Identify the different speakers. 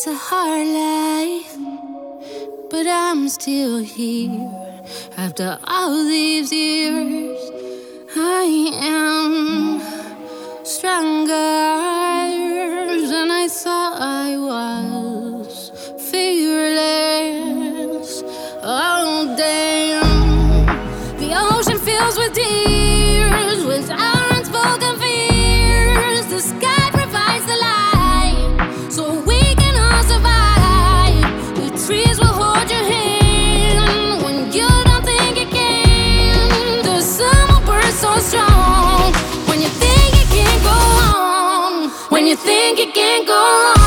Speaker 1: It's a hard life, but I'm still here. After all these years, I am stronger than I thought I was. Fearless, oh damn. The ocean fills with tears, with our unspoken fears. The sky provides the light, so we can all survive. The trees will hold your hand when you don't think you can. The sun will burn so strong when you think it can't go on. When you think it can't go wrong.